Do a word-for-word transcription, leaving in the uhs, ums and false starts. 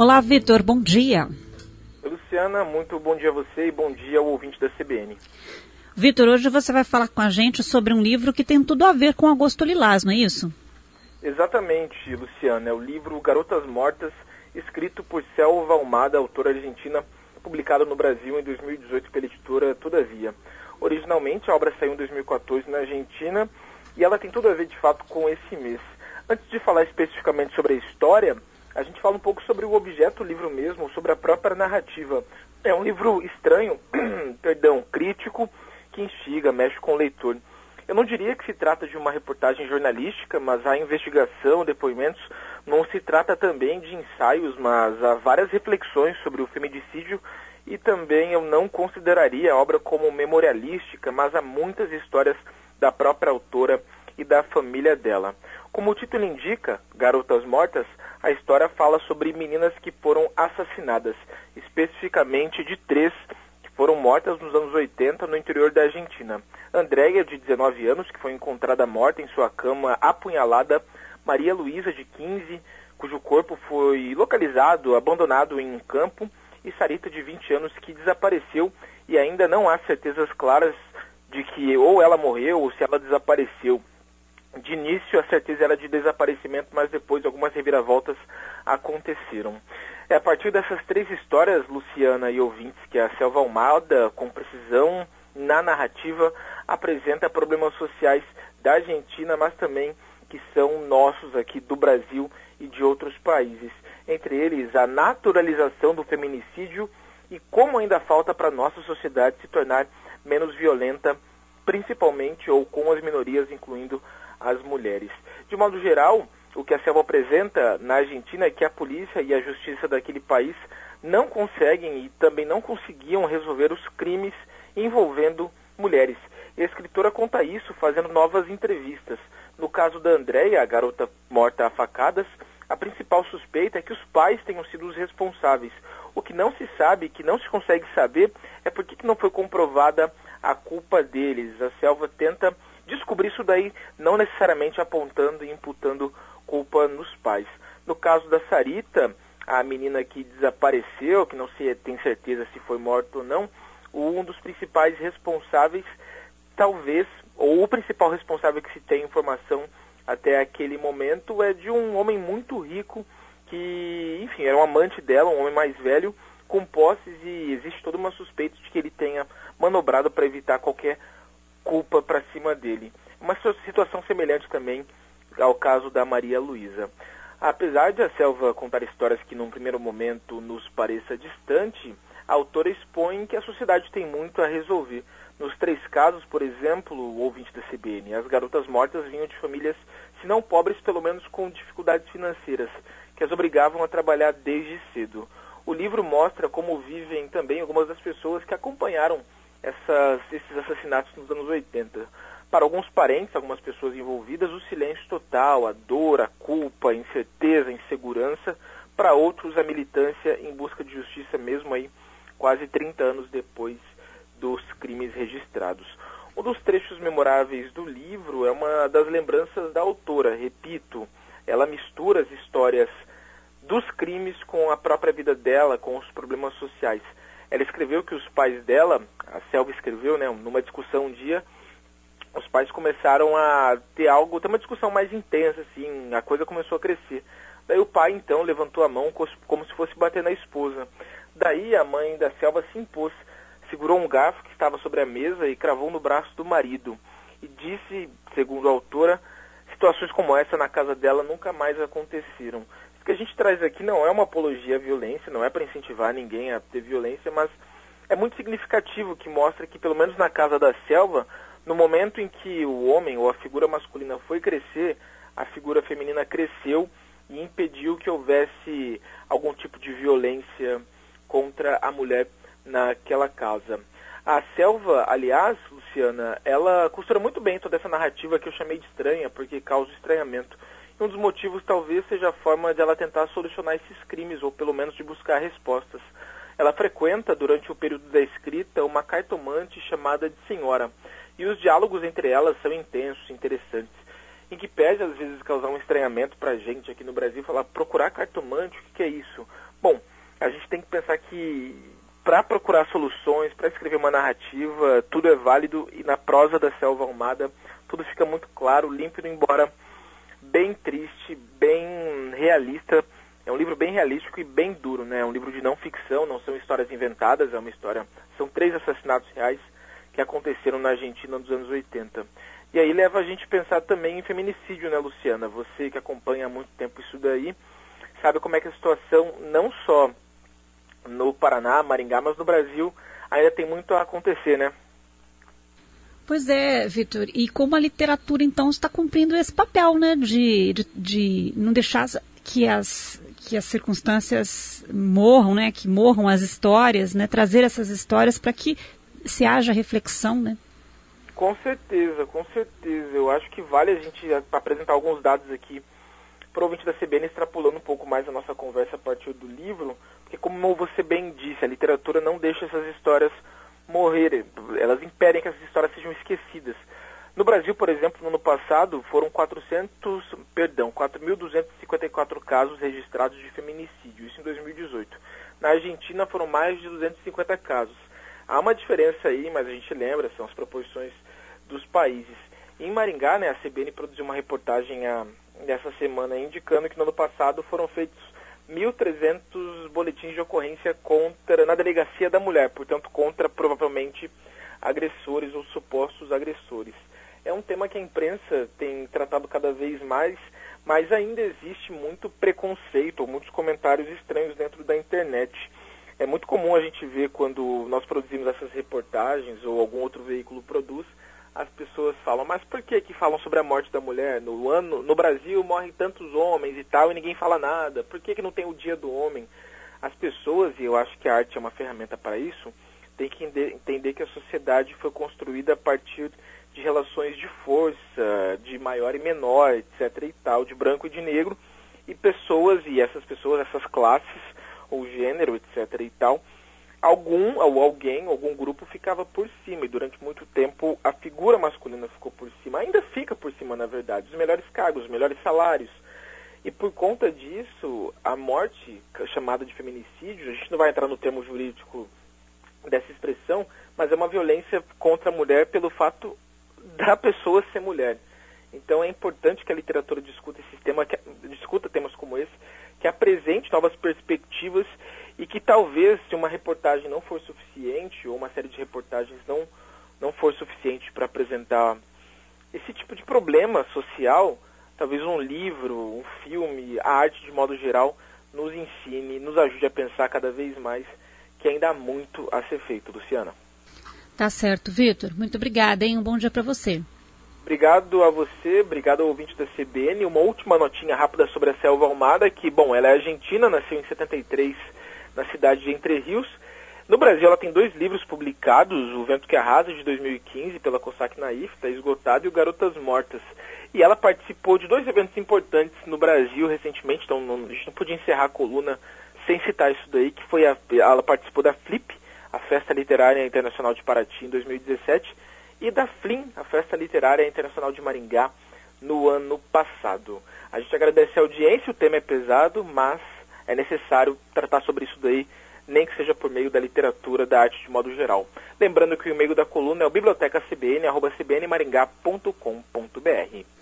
Olá, Vitor, bom dia. Luciana, muito bom dia a você e bom dia ao ouvinte da C B N. Vitor, hoje você vai falar com a gente sobre um livro que tem tudo a ver com Agosto Lilás, não é isso? Exatamente, Luciana. É o livro Garotas Mortas, escrito por Selva Almada, autora argentina, publicado no Brasil em dois mil e dezoito pela editora Todavia. Originalmente, a obra saiu em dois mil e quatorze na Argentina e ela tem tudo a ver, de fato, com esse mês. Antes de falar especificamente sobre a história, a gente fala um pouco sobre o objeto do livro mesmo, sobre a própria narrativa. É um livro estranho, perdão, crítico, que instiga, mexe com o leitor. Eu não diria que se trata de uma reportagem jornalística, mas há investigação, depoimentos. Não se trata também de ensaios, mas há várias reflexões sobre o feminicídio e também eu não consideraria a obra como memorialística, mas há muitas histórias da própria autora e da família dela. Como o título indica, Garotas Mortas, a história fala sobre meninas que foram assassinadas, especificamente de três que foram mortas nos anos oitenta no interior da Argentina. Andréia, de dezenove anos, que foi encontrada morta em sua cama apunhalada. Maria Luísa, de quinze, cujo corpo foi localizado, abandonado em um campo. E Sarita, de vinte anos, que desapareceu e ainda não há certezas claras de que ou ela morreu ou se ela desapareceu. De início, a certeza era de desaparecimento, mas depois algumas reviravoltas aconteceram. É a partir dessas três histórias, Luciana e ouvintes, que a Selva Almada, com precisão na narrativa, apresenta problemas sociais da Argentina, mas também que são nossos aqui do Brasil e de outros países. Entre eles, a naturalização do feminicídio e como ainda falta para a nossa sociedade se tornar menos violenta, principalmente ou com as minorias, incluindo as mulheres. De modo geral, o que a Selva apresenta na Argentina é que a polícia e a justiça daquele país não conseguem e também não conseguiam resolver os crimes envolvendo mulheres. A escritora conta isso fazendo novas entrevistas. No caso da Andréia, a garota morta a facadas, a principal suspeita é que os pais tenham sido os responsáveis. O que não se sabe, que não se consegue saber, é por que não foi comprovada a culpa deles. A Selva tenta descobrir isso daí, não necessariamente apontando e imputando culpa nos pais. No caso da Sarita, a menina que desapareceu, que não se tem certeza se foi morta ou não, um dos principais responsáveis, talvez, ou o principal responsável que se tem informação até aquele momento, é de um homem muito rico, que, enfim, era um amante dela, um homem mais velho, com posses, e existe toda uma suspeita de que ele tenha manobrado para evitar qualquer culpa para cima dele. Uma situação semelhante também ao caso da Maria Luísa. Apesar de a Selva contar histórias que num primeiro momento nos pareça distante, a autora expõe que a sociedade tem muito a resolver. Nos três casos, por exemplo, o ouvinte da C B N, as garotas mortas vinham de famílias, se não pobres, pelo menos com dificuldades financeiras, que as obrigavam a trabalhar desde cedo. O livro mostra como vivem também algumas das pessoas que acompanharam Essas, esses assassinatos nos anos oitenta. Para alguns parentes, algumas pessoas envolvidas, o silêncio total, a dor, a culpa, a incerteza, a insegurança. Para outros, a militância em busca de justiça, mesmo aí quase trinta anos depois dos crimes registrados. Um dos trechos memoráveis do livro é uma das lembranças da autora. Repito, ela mistura as histórias dos crimes com a própria vida dela, com os problemas sociais. Ela escreveu que os pais dela, a Selva escreveu, né, numa discussão um dia, os pais começaram a ter algo, ter uma discussão mais intensa, assim, a coisa começou a crescer. Daí o pai, então, levantou a mão como se fosse bater na esposa. Daí a mãe da Selva se impôs, segurou um garfo que estava sobre a mesa e cravou no braço do marido. E disse, segundo a autora, situações como essa na casa dela nunca mais aconteceram. O que a gente traz aqui não é uma apologia à violência, não é para incentivar ninguém a ter violência, mas é muito significativo que mostra que, pelo menos na casa da Selva, no momento em que o homem ou a figura masculina foi crescer, a figura feminina cresceu e impediu que houvesse algum tipo de violência contra a mulher naquela casa. A Selva, aliás, Luciana, ela costura muito bem toda essa narrativa que eu chamei de estranha, porque causa estranhamento. Um dos motivos talvez seja a forma de ela tentar solucionar esses crimes, ou pelo menos de buscar respostas. Ela frequenta, durante o período da escrita, uma cartomante chamada de Senhora, e os diálogos entre elas são intensos, interessantes, em que pede às vezes causar um estranhamento para a gente aqui no Brasil, falar, procurar cartomante, o que, que é isso? Bom, a gente tem que pensar que para procurar soluções, para escrever uma narrativa, tudo é válido, e na prosa da Selva Almada tudo fica muito claro, límpido, embora bem triste, bem realista. É um livro bem realístico e bem duro, né? É um livro de não ficção, não são histórias inventadas, é uma história... São três assassinatos reais que aconteceram na Argentina nos anos oitenta. E aí leva a gente a pensar também em feminicídio, né, Luciana? Você que acompanha há muito tempo isso daí, sabe como é que a situação, não só no Paraná, Maringá, mas no Brasil, ainda tem muito a acontecer, né? Pois é, Vitor. E como a literatura, então, está cumprindo esse papel, né? De, de, de não deixar que as, que as circunstâncias morram, né? Que morram as histórias, né? Trazer essas histórias para que se haja reflexão, né? Com certeza, com certeza. Eu acho que vale a gente apresentar alguns dados aqui para o ouvinte da C B N, extrapolando um pouco mais a nossa conversa a partir do livro, porque como você bem disse, a literatura não deixa essas histórias morrerem, elas impedem que essas histórias sejam esquecidas. No Brasil, por exemplo, no ano passado, foram quatrocentos, perdão, quatro mil duzentos e cinquenta e quatro casos registrados de feminicídio, isso em dois mil e dezoito. Na Argentina foram mais de duzentos e cinquenta casos. Há uma diferença aí, mas a gente lembra, são as proporções dos países. Em Maringá, né, a C B N produziu uma reportagem a, nessa semana indicando que no ano passado foram feitos mil e trezentos boletins de ocorrência contra, na delegacia da mulher, portanto contra provavelmente agressores ou supostos agressores. É um tema que a imprensa tem tratado cada vez mais, mas ainda existe muito preconceito ou muitos comentários estranhos dentro da internet. É muito comum a gente ver quando nós produzimos essas reportagens ou algum outro veículo produz, as pessoas falam, mas por que que falam sobre a morte da mulher? No, ano, no Brasil morrem tantos homens e tal e ninguém fala nada. Por que que não tem o dia do homem? As pessoas, e eu acho que a arte é uma ferramenta para isso, têm que entender que a sociedade foi construída a partir de relações de força, de maior e menor, etc e tal, de branco e de negro, e pessoas, e essas pessoas, essas classes, ou gênero, etc e tal, algum ou alguém, algum grupo ficava por cima, e durante muito tempo a figura masculina ficou por cima, ainda fica por cima, na verdade, os melhores cargos, os melhores salários. E por conta disso, a morte, chamada de feminicídio, a gente não vai entrar no termo jurídico dessa expressão, mas é uma violência contra a mulher pelo fato da pessoa ser mulher. Então é importante que a literatura discuta esse tema, que, discuta temas como esse, que apresente novas perspectivas e que talvez, se uma reportagem não for suficiente, ou uma série de reportagens não, não for suficiente para apresentar esse tipo de problema social, talvez um livro, um filme, a arte de modo geral, nos ensine, nos ajude a pensar cada vez mais que ainda há muito a ser feito, Luciana. Tá certo, Vitor. Muito obrigada, hein? Um bom dia para você. Obrigado a você, obrigado ao ouvinte da C B N. Uma última notinha rápida sobre a Selva Almada, que, bom, ela é argentina, nasceu em setenta e três na cidade de Entre Rios. No Brasil ela tem dois livros publicados, O Vento que Arrasa, de dois mil e quinze, pela Cossack Naif, está esgotado, e o Garotas Mortas. E ela participou de dois eventos importantes no Brasil recentemente, então não, a gente não podia encerrar a coluna sem citar isso daí, que foi a, ela participou da Flip, a Festa Literária Internacional de Paraty, em dois mil e dezessete, e da Flim, a Festa Literária Internacional de Maringá, no ano passado. A gente agradece a audiência, o tema é pesado, mas é necessário tratar sobre isso daí, nem que seja por meio da literatura, da arte de modo geral. Lembrando que o e-mail da coluna é o biblioteca c b n arroba c b n maringá ponto com ponto b r.